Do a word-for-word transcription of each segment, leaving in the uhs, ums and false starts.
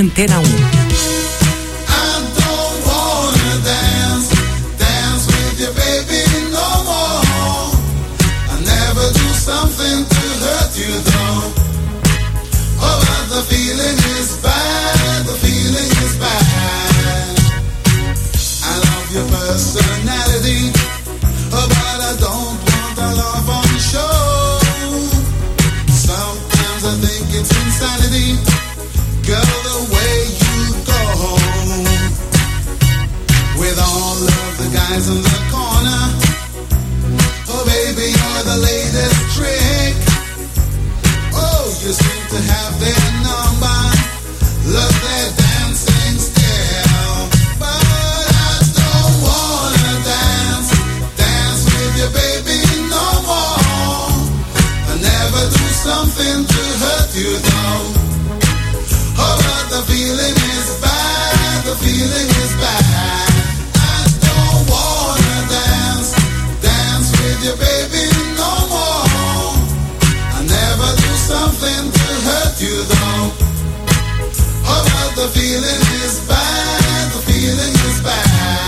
Antena um. Something to hurt you though. Oh, but the feeling is bad, the feeling is bad. I love your personality, oh, but I don't want a love on show. Sometimes I think it's insanity, girl, the way you go. With all of the guys in the corner, oh baby, you're the latest trick. Oh, you seem to have their number. Love their dancing style. But I don't wanna dance, dance with you, baby, no more. I never do something to hurt you though. Oh, but the feeling is bad, the feeling is bad. I don't wanna dance, dance with you, baby, no more. I never do something to hurt you though. Oh, but the feeling is bad, the feeling is bad.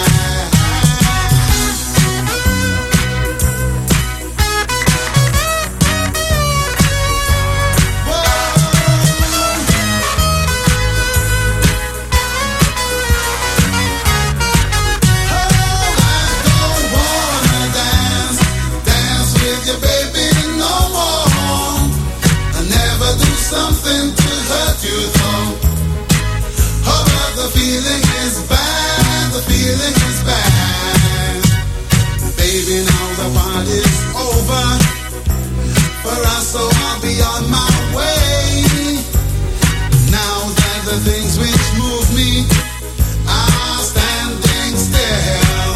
Something to hurt you though. Oh, but the feeling is bad, the feeling is bad. Baby, now the party's over for us, so I'll be on my way. Now that the things which move me are standing still.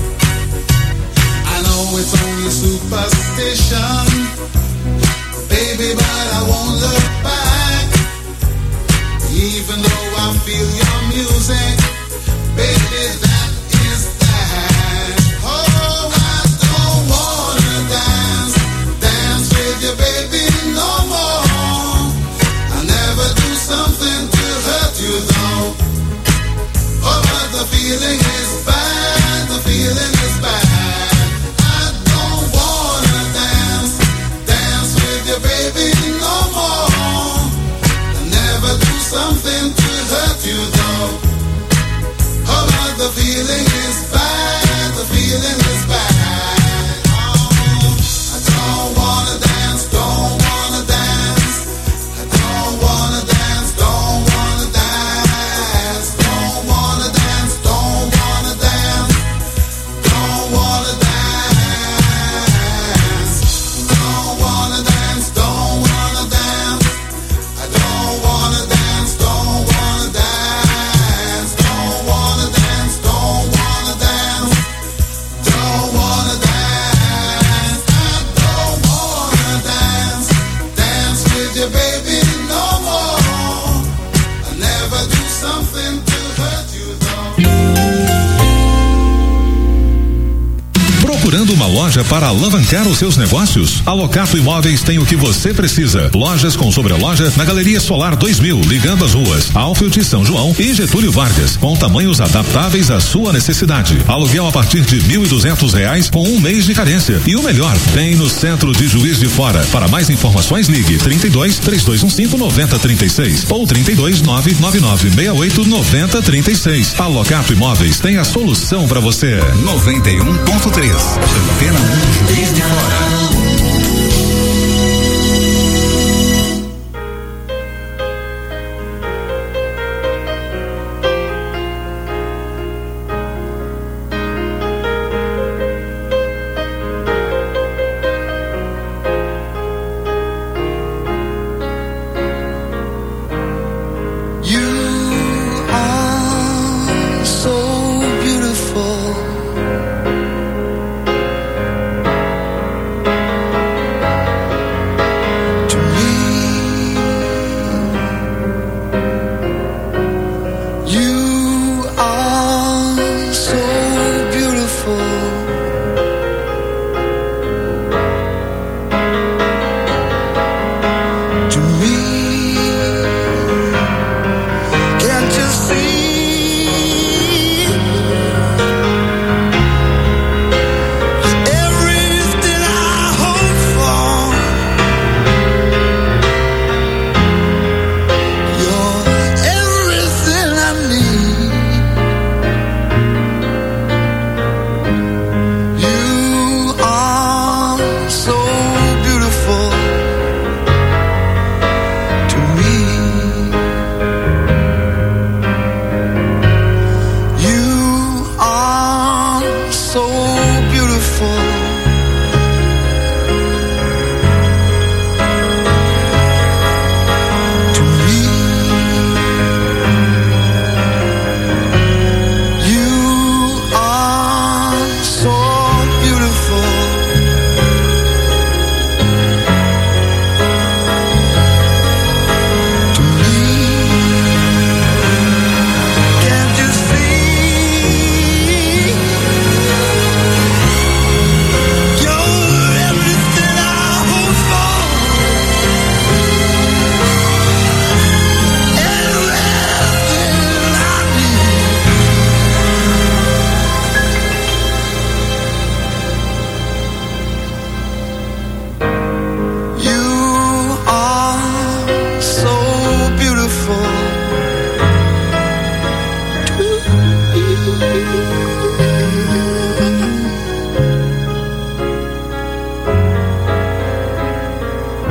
I know it's only superstition, baby, but I won't look back. Even though I feel your music, baby, that is that. Oh, I don't wanna dance, dance with you, baby, no more. I never do something to hurt you though. Oh, but the feeling is bad, the feeling is bad. I don't wanna dance, dance with you, baby, no more. I never do something to hurt you though. Oh, but the feeling is bad, the feeling is bad. Oh, I don't wanna dance, don't wanna dance. I don't wanna dance, don't wanna dance. Don't wanna dance, don't wanna dance. Don't wanna dance. Don't wanna dance, don't wanna dance. I don't wanna dance, don't wanna dance. Don't wanna dance, don't wanna dance. Don't wanna dance. I don't wanna dance, dance with you, baby, no more. I never do something to hurt you though. Procurando uma loja para alavancar os seus negócios? A Locato Imóveis tem o que você precisa. Lojas com sobreloja na Galeria Solar dois mil, ligando as ruas Alfield, São João e Getúlio Vargas, com tamanhos adaptáveis à sua necessidade. Aluguel a partir de mil e duzentos reais com um mês de carência. E o melhor, tem no centro de Juiz de Fora. Para mais informações, ligue trinta e dois, três dois um cinco, nove zero três seis ou trinta e dois, nove nove nove seis oito, nove zero três seis. A Locato Imóveis tem a solução para você. noventa e um ponto três. Antena um, Juiz de Fora. So beautiful.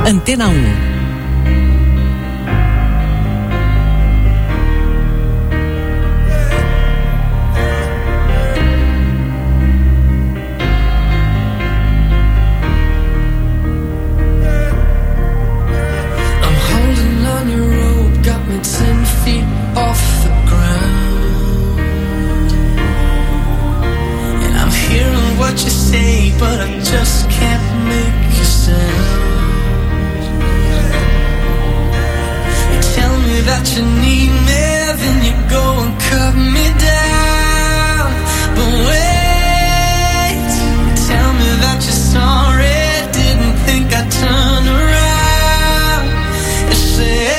Antena um. Ten feet off the ground, and I'm hearing what you say, but I just can't make a sound. You tell me that you need me, then you go and cut me down. But wait, you tell me that you're sorry, didn't think I'd turn around and say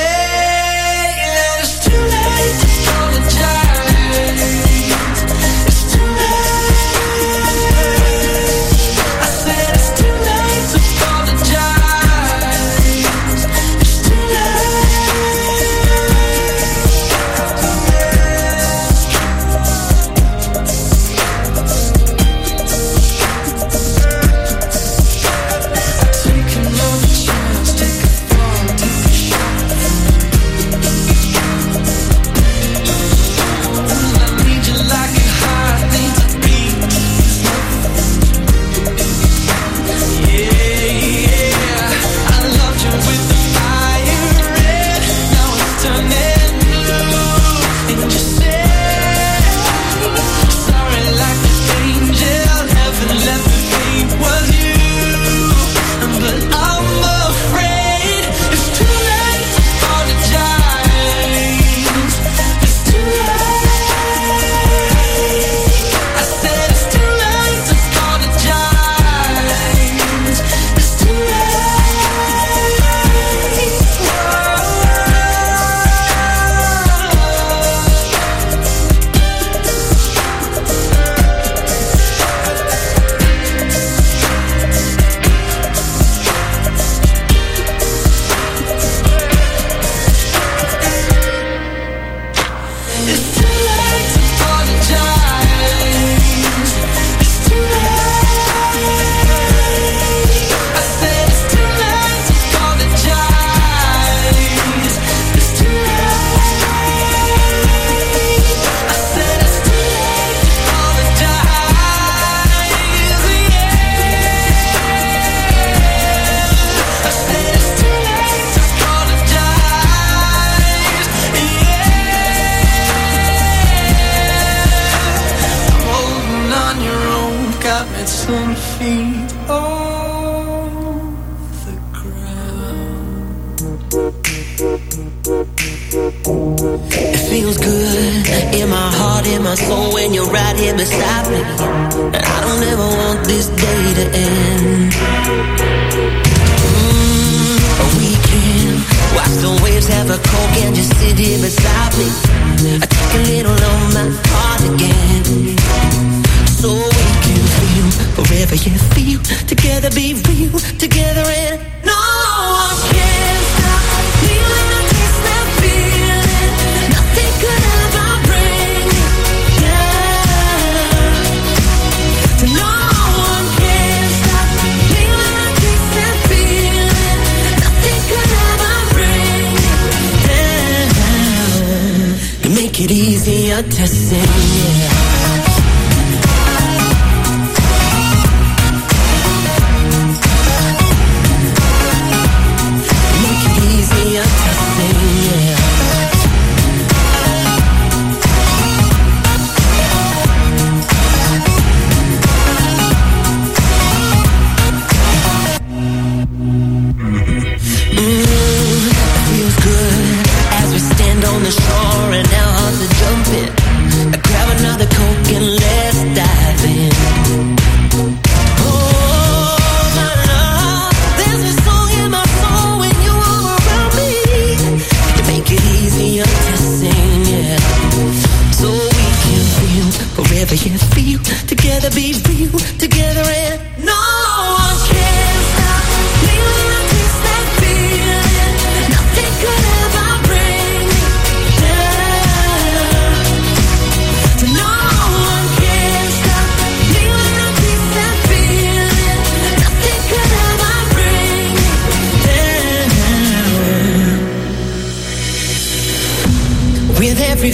down.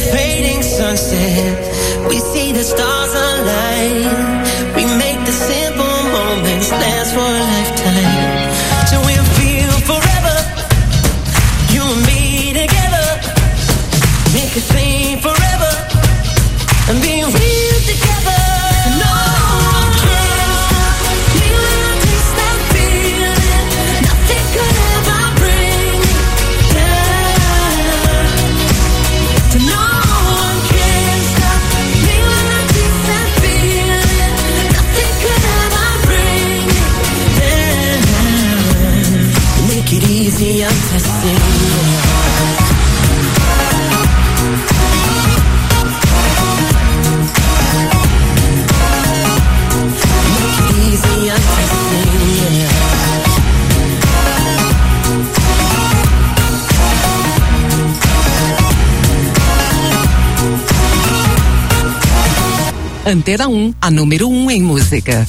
fading sunset, we see the stars align. We make the simple moments last for a lifetime. So we'll feel forever, you and me together. Make it sing forever and be real together. No one can stop me when I taste that feeling. Nothing could ever bring me down. So no one can stop me when I taste that feeling. Nothing could ever bring me down. Make it easy, I'm testing. Antena um, a número um em música.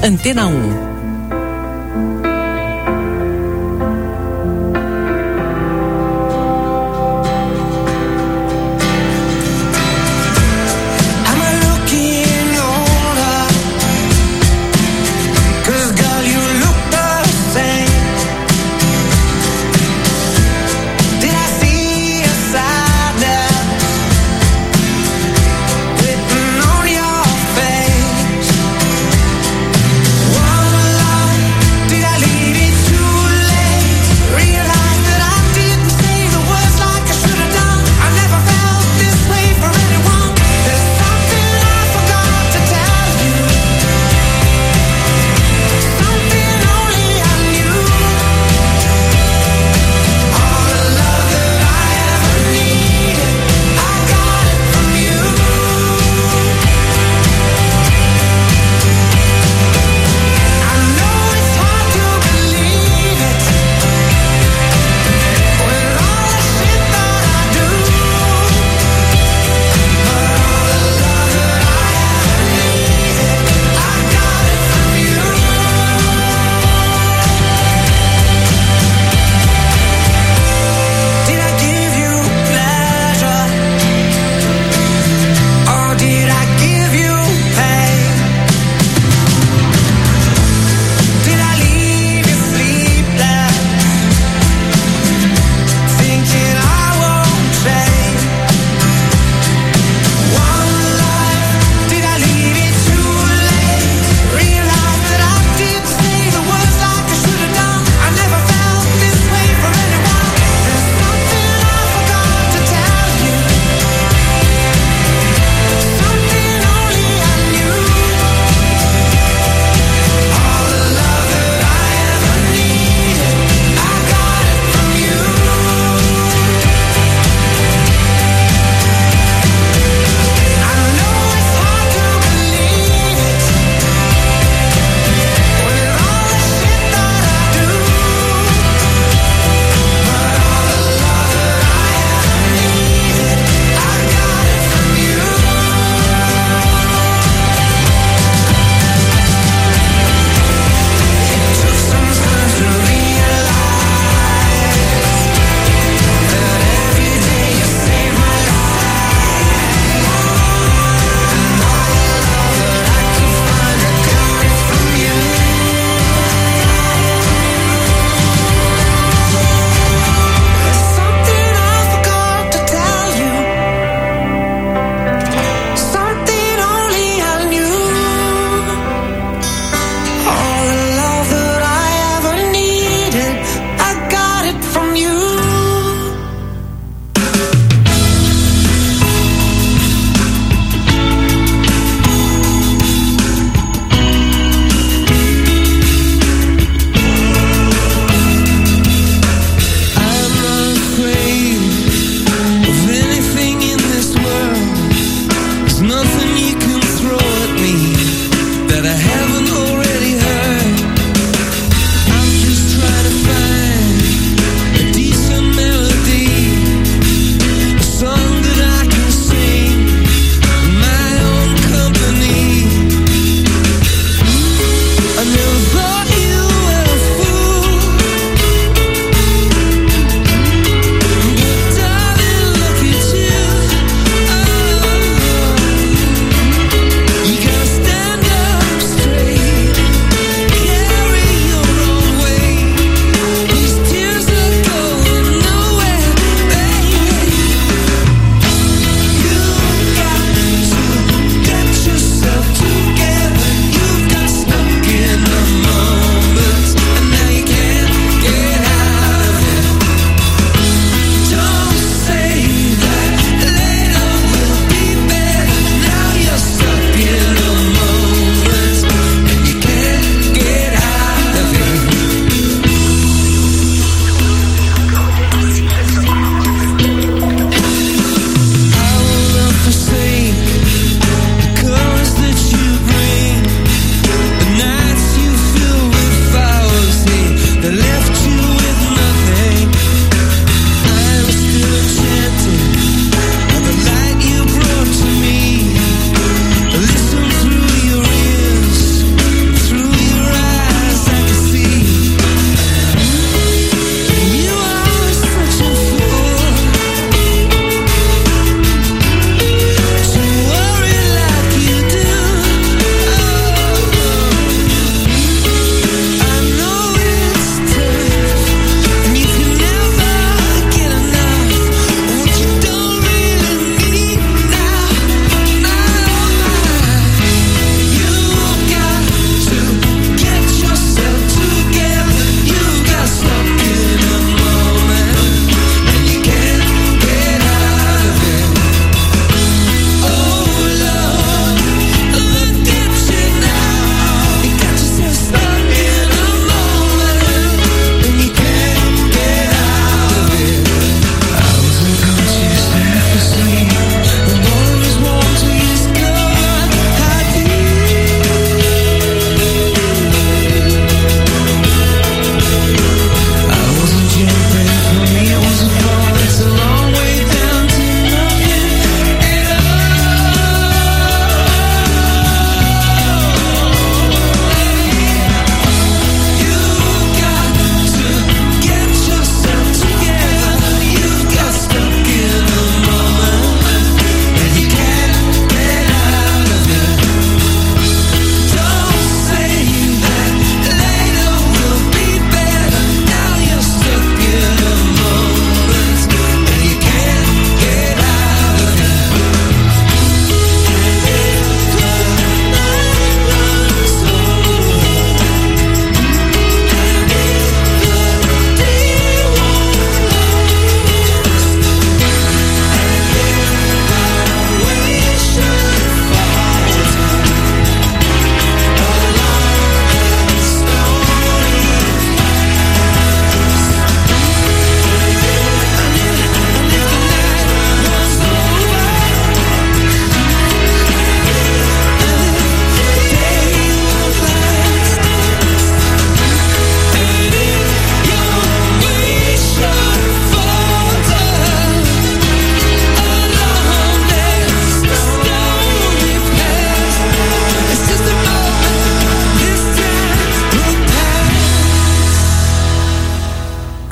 Antena um.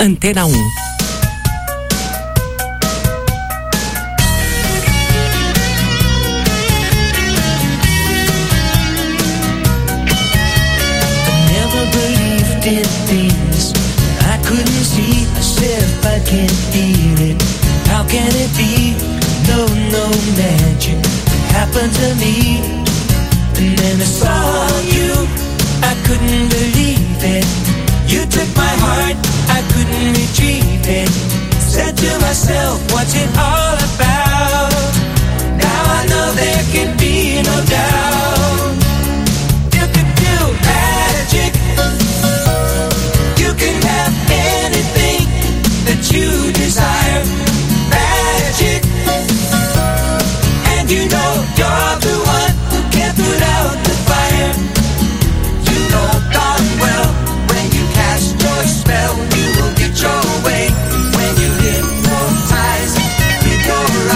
Antena um. Did things I couldn't see. I said if I can't feel it, how can it be? No, no magic happened to me. And then I saw you, I couldn't believe it. You took my heart, I couldn't retrieve it. Said to myself, what's it all about? Now I know there can be no doubt. You could do magic. You can have anything that you desire. Magic. And you know you're the one who can put out the fire. You know darn well when you cast your spell, you will get your way. When you hypnotize with your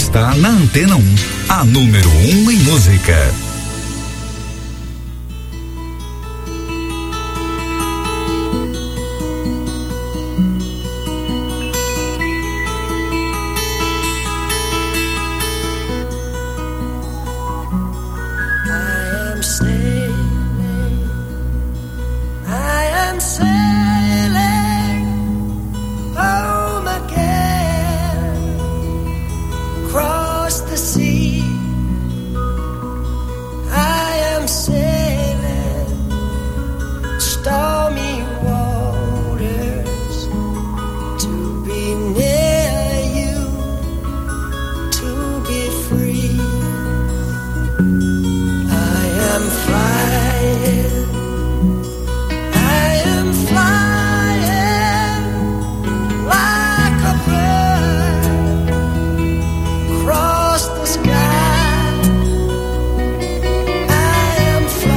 está na Antena um, a número um em música. Across the sky, I am free.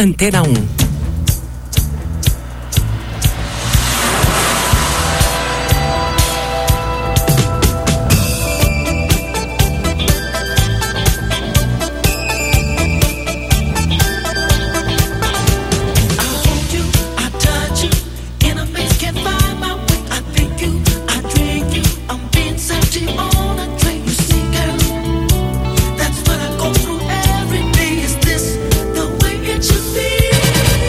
Antena um. That's what I go through every day. Is this the way it should be?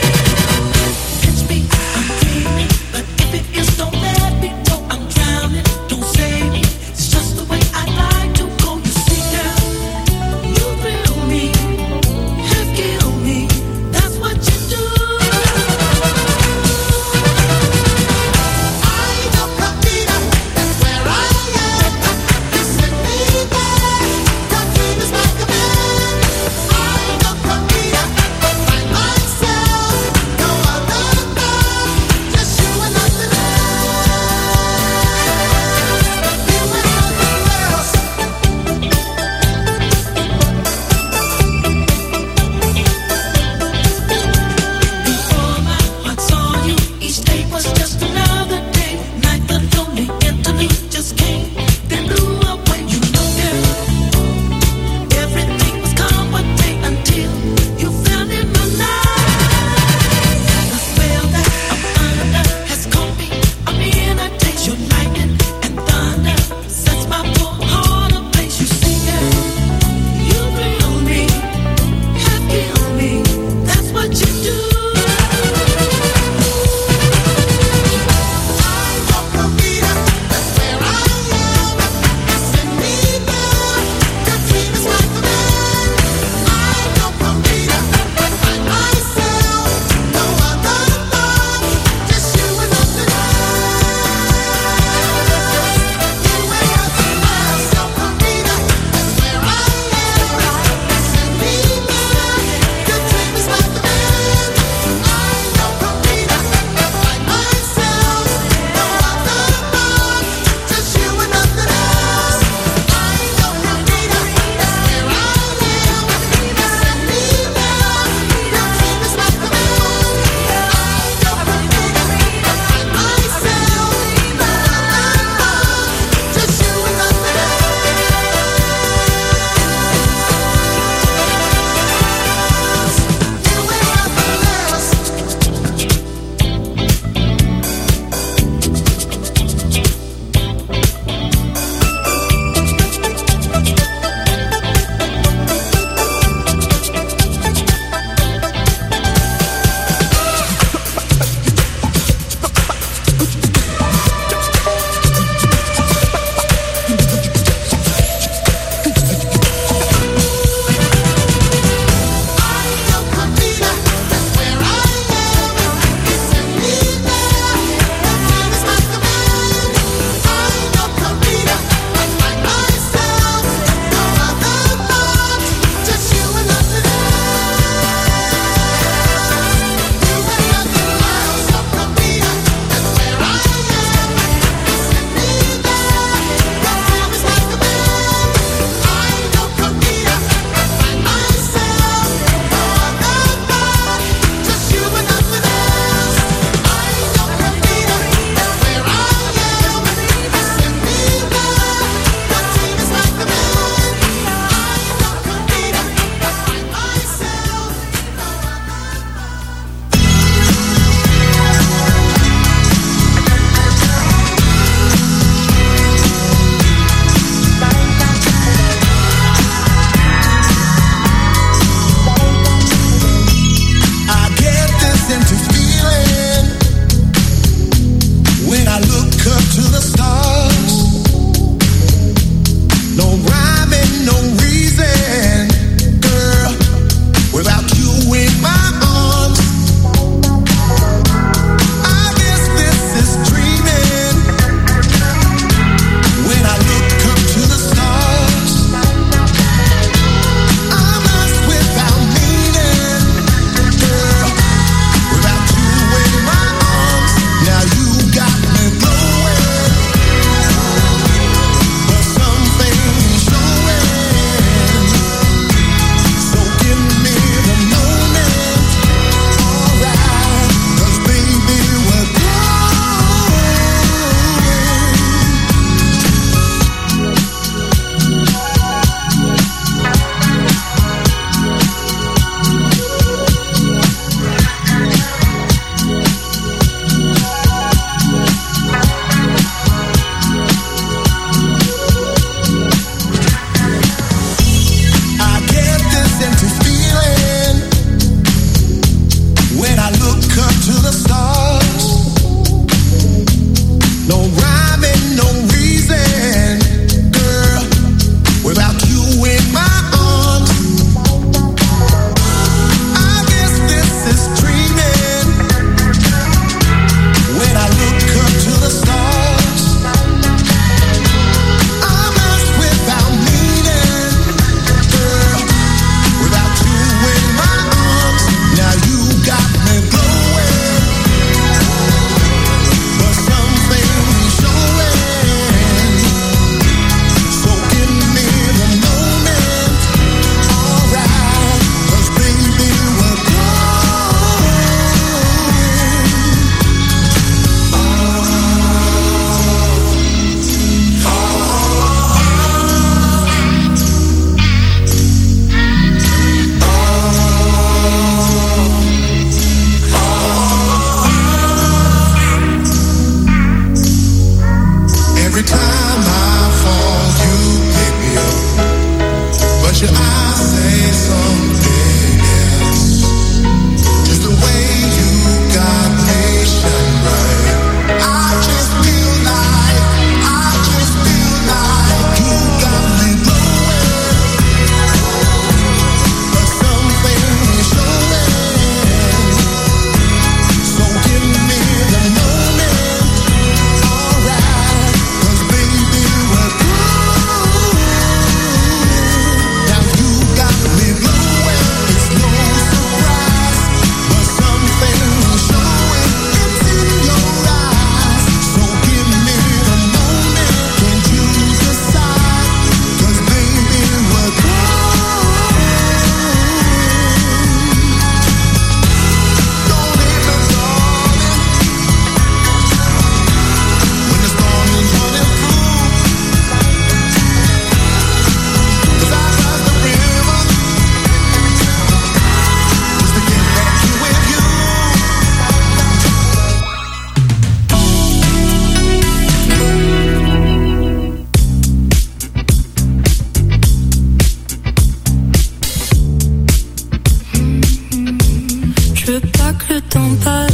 veux pas que le temps passe.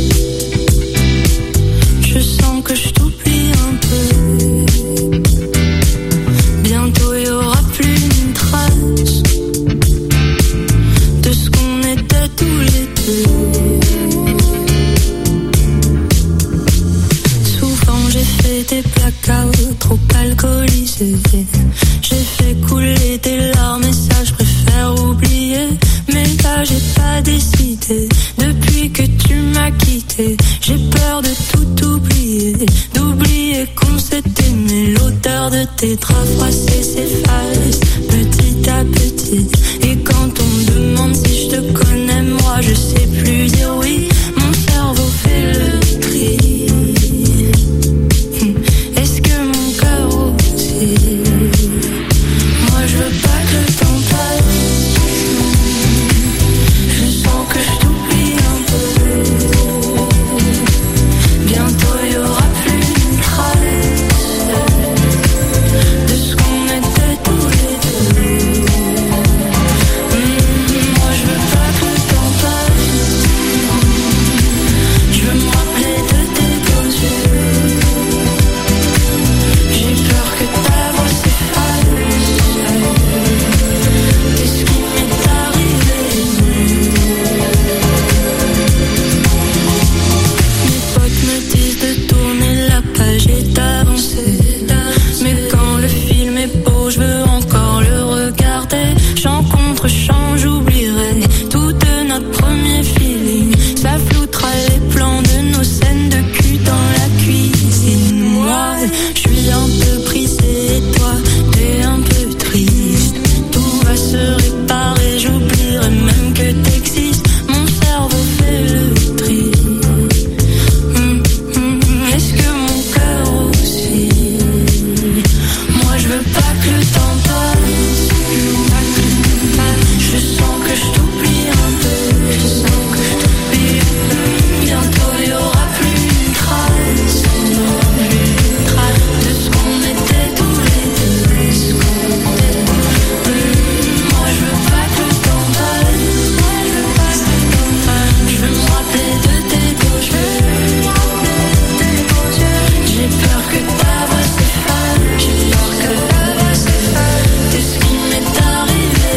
Je sens que je t'oublie un peu. Bientôt y aura plus une trace de ce qu'on était tous les deux. Souvent j'ai fait des blackouts trop alcoolisés. J'ai fait couler des larmes et ça je préfère oublier. Mais là j'ai pas décidé. Depuis que tu m'as quitté, j'ai peur de tout oublier. D'oublier qu'on s'est aimé. L'odeur de tes draps froissés s'efface petit à petit. Et quand on me demande si je te connais, moi je sais plus dire oui. Mon cerveau fait le tri. Est-ce que mon cœur aussi? Moi je veux pas que le temps passe. Je sens que je t'oublie un peu. Bientôt y aura plus une trace de ce qu'on était tous les deux. Mmh, moi je veux pas que le temps passe. Je veux me rappeler de tes beaux yeux. J'ai peur que ta voix s'efface. Qu'est-ce qui m'est arrivé? Mes potes me disent de tourner la page et d'avancer. Mais quand le film est beau, je veux encore le regarder. J'en contre-champ, j'oublierai tout de notre premier feeling. Ça floutera les plans de nos scènes de cul dans la cuisine. Moi, je suis un peu brisée et toi, t'es un peu triste. Tout va se réparer, j'oublierai même que t'existes. Mon cerveau fait le tri. Hum, hum, Est-ce que mon cœur aussi? Moi je veux pas que le temps passe. Je sens que je t'oublie un peu. Je sens que je t'oublie un peu. Bientôt y aura plus une trace. Une trace de ce qu'on était tous les deux. Ce qu'on était. Hum, Moi je veux pas que le temps passe. Moi je veux pas que le temps passe. Je veux me rappeler de tes beaux yeux. J'ai peur que ta voix s'efface. J'ai peur que ta voix s'efface. C'est ce qui m'est arrivé.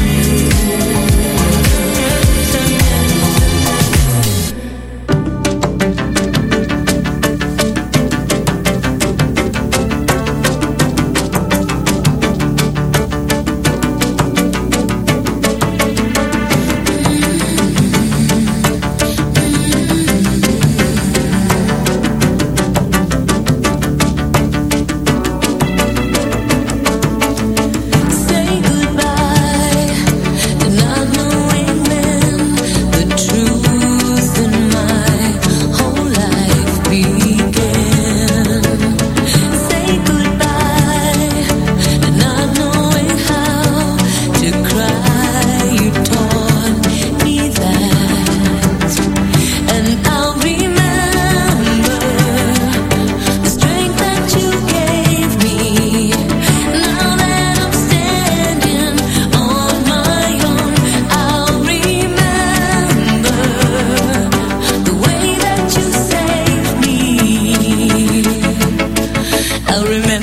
Say goodbye to not knowing when the truth in my whole life began. Say goodbye to not knowing how to cry. You taught me that, and I'll remember the strength that you gave me. Now that I'm standing on my own, I'll remember the way that you saved me. I'll remember